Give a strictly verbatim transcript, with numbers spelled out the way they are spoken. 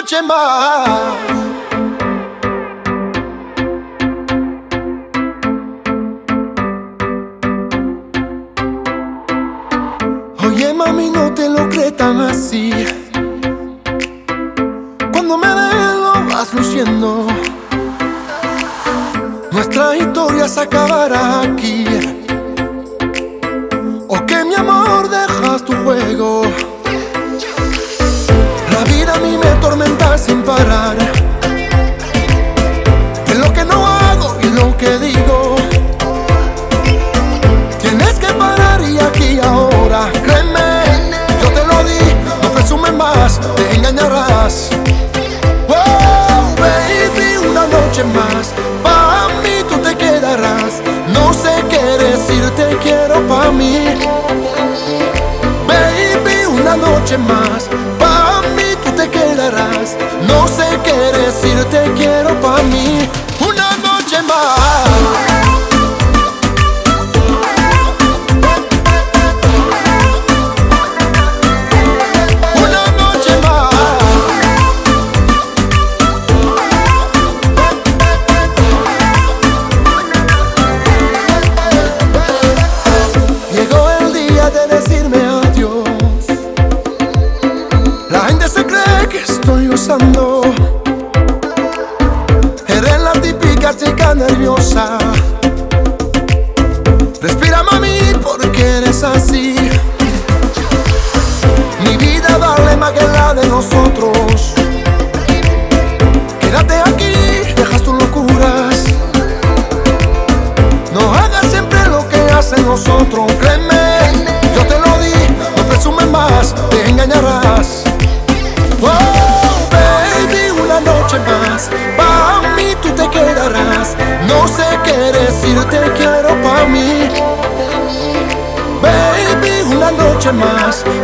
noche más. Oye mami, no te lo creas tan así. Cuando me dejes lo vas luciendo. Nuestra historia se acabará aquí. O que mi amor dejas tu juego. La vida a mí me atormenta sin parar. Es lo que no hago y lo que digo. Tienes que parar y aquí y ahora. Créeme, yo te lo di. No presumes más, te engañarás. Oh, baby, una noche más. Pa' mí tú te quedarás. No sé qué decirte, quiero pa' mí. Baby, una noche más. Pa' mí tú te quedarás. No sé qué decirte, quiero pa' mí. Una noche más. Eres la típica chica nerviosa. Respira mami porque eres así. Mi vida vale más que la de nosotros. Quédate aquí, dejas tus locuras. No hagas siempre lo que hacen nosotros. Créeme, yo te lo di. No presumes más, te engañarás. Oh, baby, una noche más. Pa' mí tú te quedarás. No sé qué decirte, quiero pa' mí. Baby, una noche más.